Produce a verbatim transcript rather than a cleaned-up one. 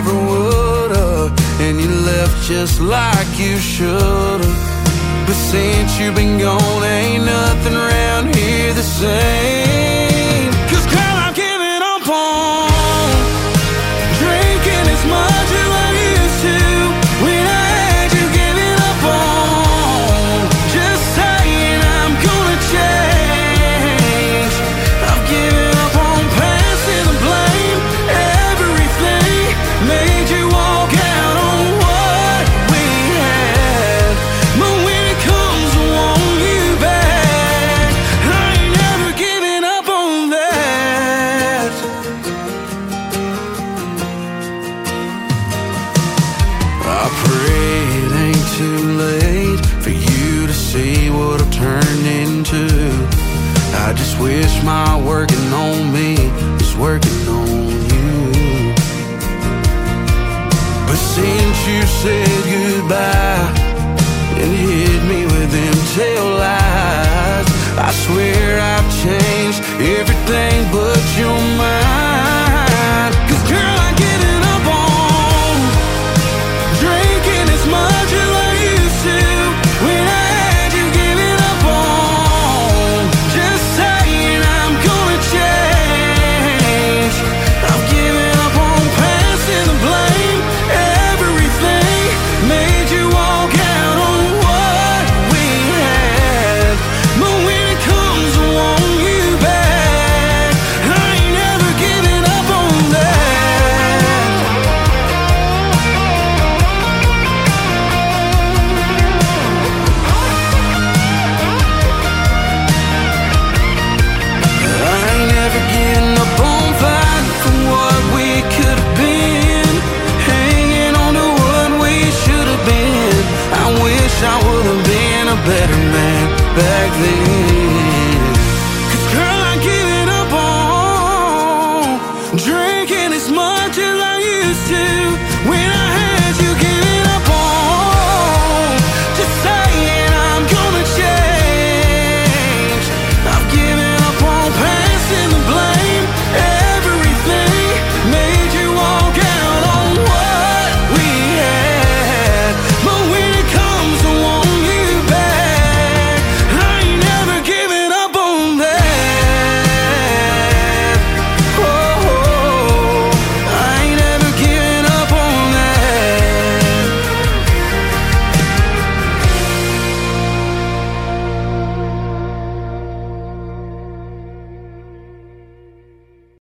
never would've, and you left just like you should've. But since you've been gone, ain't nothing around here the same. 'Cause girl, I'm giving up on drinking as much as I used to. When I had you giving up on just saying I'm gonna change. I've given up on passing the blame. Everything made you walk out on what we had. But when it comes to want you back, I ain't never giving up on that. I pray it ain't too late for you to see what I've turned into. I just wish my working on me was working on you. But since you said goodbye,